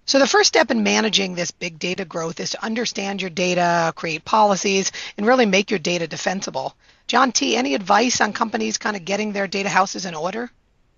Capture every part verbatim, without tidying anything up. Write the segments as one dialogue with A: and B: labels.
A: So the first step in managing this big data growth is to understand your data, create policies, and really make your data defensible. John T., any advice on companies kind of getting their data houses in order?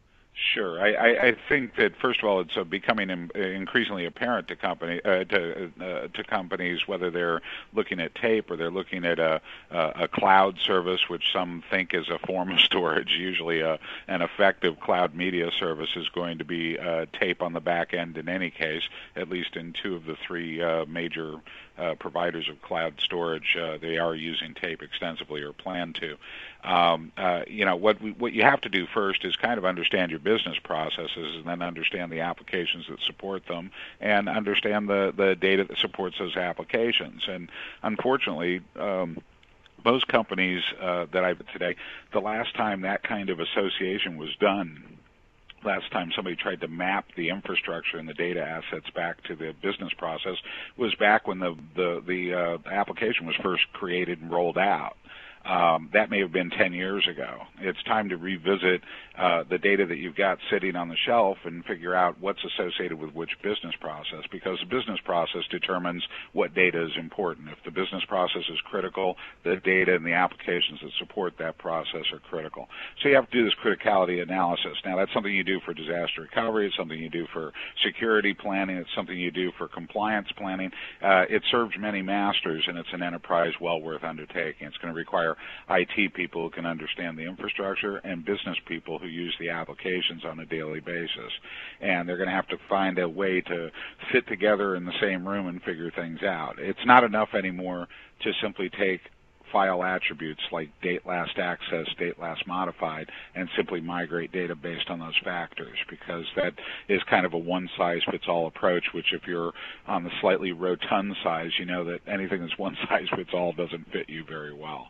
B: Sure. I, I, I think that first of all, it's uh, becoming in, increasingly apparent to company uh, to uh, to companies whether they're looking at tape or they're looking at a a cloud service, which some think is a form of storage. Usually, a, an effective cloud media service is going to be uh, tape on the back end. In any case, at least in two of the three uh, major uh, providers of cloud storage, uh, they are using tape extensively or plan to. Um, uh, you know, what we, what you have to do first is kind of understand your business processes and then understand the applications that support them and understand the, the data that supports those applications. And unfortunately, um, most companies uh, that I've today, the last time that kind of association was done, last time somebody tried to map the infrastructure and the data assets back to the business process was back when the, the, the uh, application was first created and rolled out. Um, that may have been ten years ago. It's time to revisit uh, the data that you've got sitting on the shelf and figure out what's associated with which business process, because the business process determines what data is important. If the business process is critical, the data and the applications that support that process are critical. So you have to do this criticality analysis. Now, that's something you do for disaster recovery. It's something you do for security planning. It's something you do for compliance planning. Uh, it serves many masters, and it's an enterprise well worth undertaking. It's going to require I T people who can understand the infrastructure and business people who use the applications on a daily basis. And they're going to have to find a way to fit together in the same room and figure things out. It's not enough anymore to simply take file attributes like date last accessed, date last modified, and simply migrate data based on those factors, because that is kind of a one-size-fits-all approach, which if you're on the slightly rotund size, you know that anything that's one-size-fits-all doesn't fit you very well.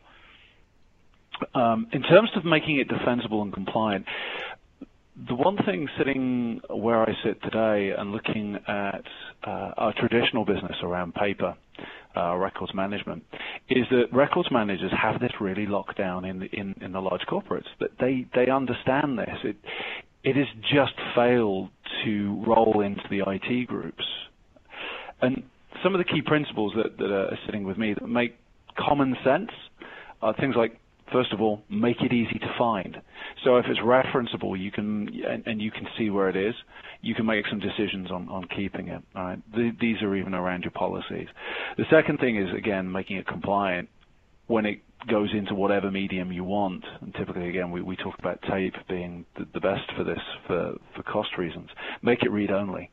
C: Um, in terms of making it defensible and compliant, the one thing sitting where I sit today and looking at uh, our traditional business around paper, uh, records management, is that records managers have this really locked down in the, in, in the large corporates. That they they understand this. It it has just failed to roll into the I T groups. And some of the key principles that, that are sitting with me that make common sense are things like, first of all, make it easy to find. So if it's referenceable, you can and, and you can see where it is, you can make some decisions on, on keeping it. All right? The, these are even around your policies. The second thing is, again, making it compliant when it goes into whatever medium you want. And typically, again, we, we talk about tape being the, the best for this for, for cost reasons. Make it read-only.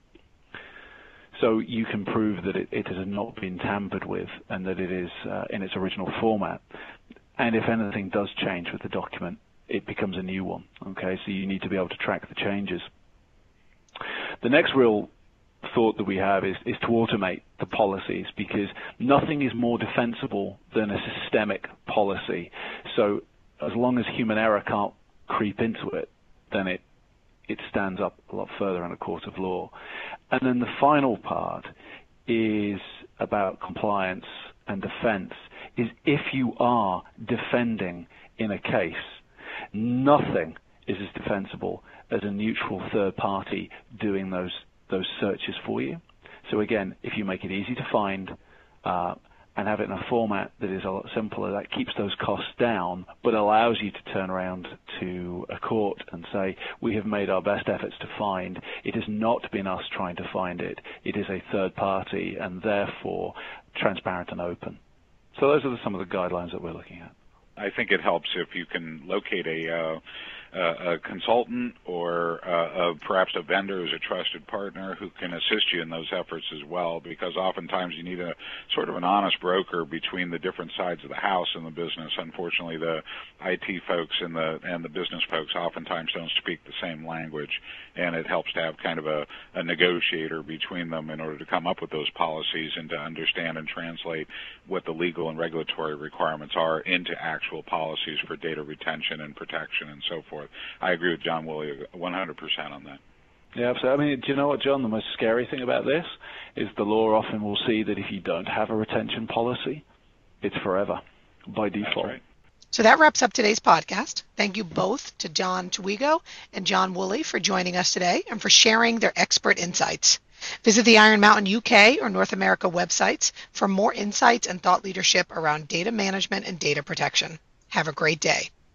C: So you can prove that it, it has not been tampered with and that it is uh, in its original format. And if anything does change with the document, it becomes a new one. Okay, so you need to be able to track the changes. The next real thought that we have is, is to automate the policies, because nothing is more defensible than a systemic policy. So as long as human error can't creep into it, then it it stands up a lot further in a court of law. And then the final part is about compliance and defense, is if you are defending in a case, nothing is as defensible as a neutral third party doing those those searches for you. So again, if you make it easy to find uh, and have it in a format that is a lot simpler, that keeps those costs down, but allows you to turn around to a court and say, we have made our best efforts to find. It has not been us trying to find it. It is a third party and therefore transparent and open. So those are some of the guidelines that we're looking at.
B: I think it helps if you can locate a, uh, a consultant or uh, a, perhaps a vendor who's a trusted partner who can assist you in those efforts as well, because oftentimes you need a sort of an honest broker between the different sides of the house in the business. Unfortunately, the I T folks and the and the business folks oftentimes don't speak the same language, and it helps to have kind of a, a negotiator between them in order to come up with those policies and to understand and translate what the legal and regulatory requirements are into actual policies for data retention and protection and so forth. I agree with John Woolley one hundred percent on that.
C: Yeah, so I mean, do you know what, John? The most scary thing about this is the law often will see that if you don't have a retention policy, it's forever by default.
B: That's right.
A: So that wraps up today's podcast. Thank you both to John Twigo and John Woolley for joining us today and for sharing their expert insights. Visit the Iron Mountain U K or North America websites for more insights and thought leadership around data management and data protection. Have a great day.